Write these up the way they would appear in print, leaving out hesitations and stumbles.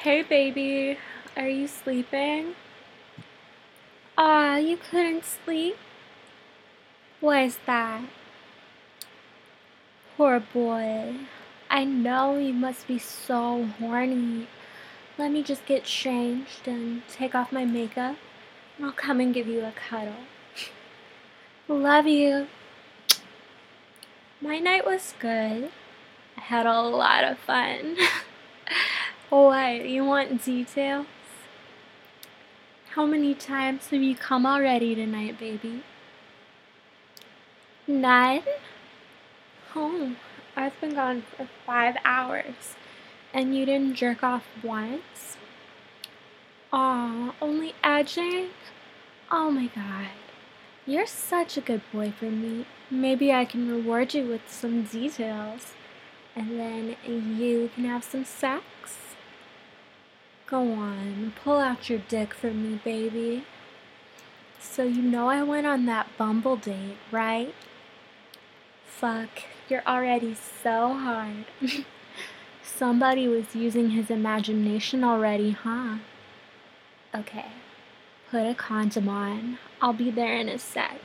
Hey baby, are you sleeping? Aw, you couldn't sleep? What is that? Poor boy. I know you must be so horny. Let me just get changed and take off my makeup, and I'll come and give you a cuddle. Love you. My night was good. I had a lot of fun. What, you want details? How many times have you come already tonight, baby? None? Oh, I've been gone for 5 hours, and you didn't jerk off once? Aw, only edging? Oh my god. You're such a good boy for me. Maybe I can reward you with some details, and then you can have some sex? Go on, pull out your dick for me, baby. So you know I went on that Bumble date, right? Fuck, you're already so hard. Somebody was using his imagination already, huh? Okay, put a condom on. I'll be there in a sec.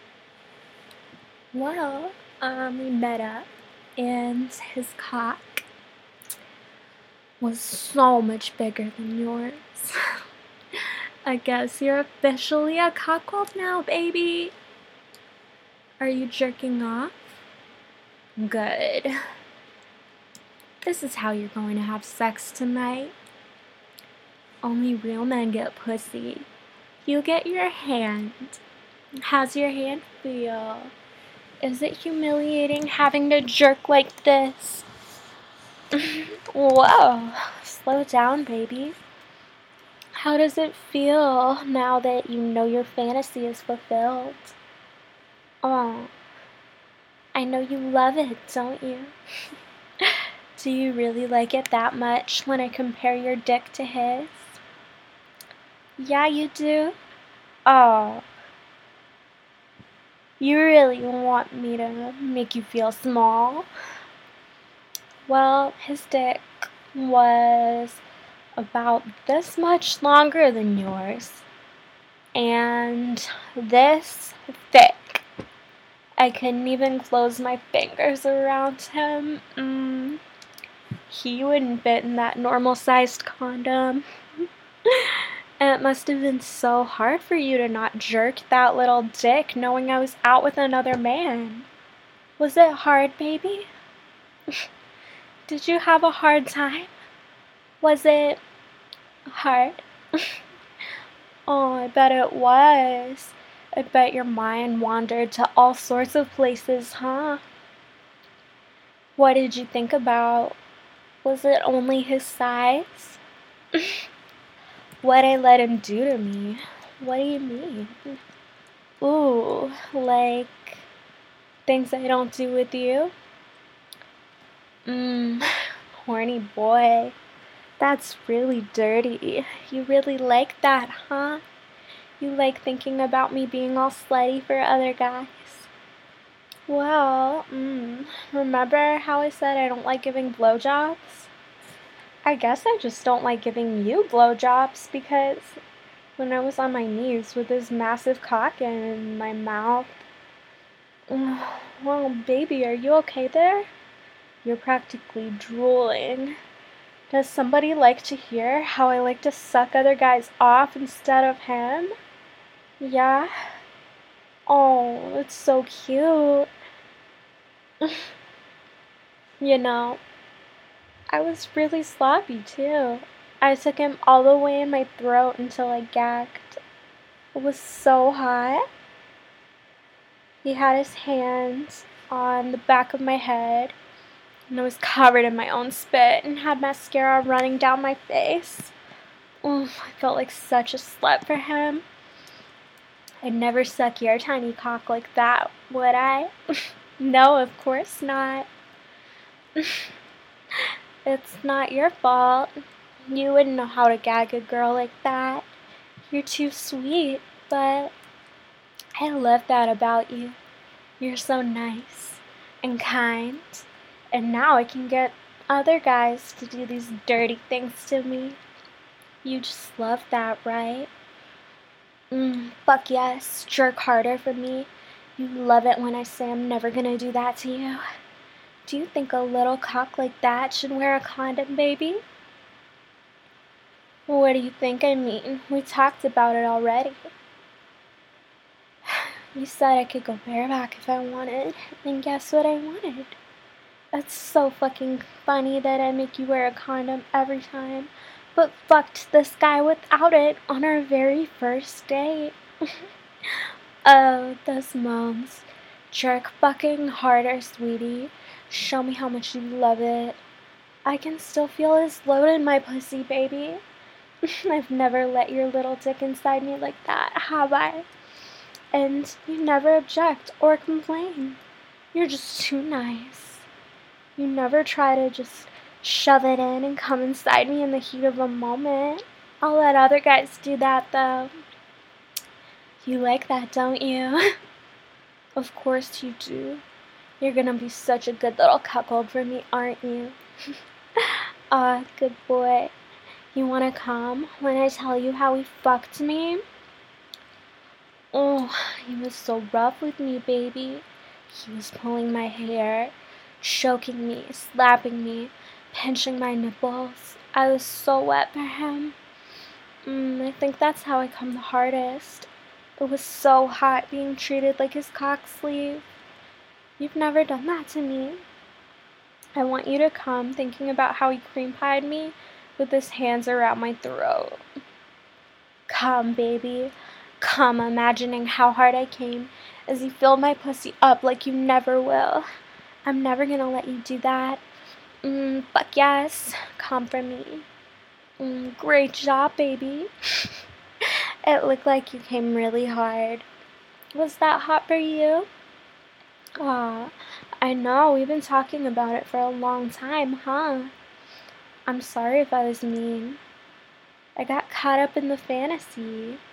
Well, we met up, and his cock was so much bigger than yours. I guess you're officially a cuckold now, baby. Are you jerking off? Good. This is how you're going to have sex tonight. Only real men get pussy. You get your hand. How's your hand feel? Is it humiliating having to jerk like this? Whoa, slow down, baby. How does it feel now that you know your fantasy is fulfilled? Oh, I know you love it, don't you? Do you really like it that much when I compare your dick to his? Yeah, you do? Oh, you really want me to make you feel small? Well, his dick was about this much longer than yours, and this thick. I couldn't even close my fingers around him. He wouldn't fit in that normal-sized condom. And it must have been so hard for you to not jerk that little dick knowing I was out with another man. Was it hard, baby? Did you have a hard time? Was it hard? Oh, I bet it was. I bet your mind wandered to all sorts of places, huh? What did you think about? Was it only his size? What I let him do to me? What do you mean? Ooh, like things I don't do with you? Horny boy. That's really dirty. You really like that, huh? You like thinking about me being all slutty for other guys? Well, remember how I said I don't like giving blowjobs? I guess I just don't like giving you blowjobs because when I was on my knees with this massive cock in my mouth. Well, baby, are you okay there? You're practically drooling. Does somebody like to hear how I like to suck other guys off instead of him? Yeah? Oh, it's so cute. You know, I was really sloppy too. I took him all the way in my throat until I gagged. It was so hot. He had his hands on the back of my head, and I was covered in my own spit and had mascara running down my face. I felt like such a slut for him. I'd never suck your tiny cock like that, would I? No, of course not. It's not your fault. You wouldn't know how to gag a girl like that. You're too sweet, but I love that about you. You're so nice and kind, and now I can get other guys to do these dirty things to me. You just love that, right? Fuck yes, jerk harder for me. You love it when I say I'm never gonna do that to you. Do you think a little cock like that should wear a condom, baby? What do you think I mean? We talked about it already. You said I could go bareback if I wanted, and guess what I wanted? That's so fucking funny that I make you wear a condom every time, but fucked this guy without it on our very first date. Oh, those moms. Jerk fucking harder, sweetie. Show me how much you love it. I can still feel his load in my pussy, baby. I've never let your little dick inside me like that, have I? And you never object or complain. You're just too nice. You never try to just shove it in and come inside me in the heat of a moment. I'll let other guys do that, though. You like that, don't you? Of course you do. You're gonna be such a good little cuckold for me, aren't you? Ah, good boy. You wanna come when I tell you how he fucked me? Oh, he was so rough with me, baby. He was pulling my hair, choking me, slapping me, pinching my nipples. I was so wet for him. I think that's how I come the hardest. It was so hot being treated like his cock sleeve. You've never done that to me. I want you to come thinking about how he cream pied me with his hands around my throat. Come, baby. Come, imagining how hard I came as he filled my pussy up like you never will. I'm never gonna let you do that. Fuck yes. Come for me. Great job, baby. It looked like you came really hard. Was that hot for you? Aw, I know, we've been talking about it for a long time, huh? I'm sorry if I was mean. I got caught up in the fantasy.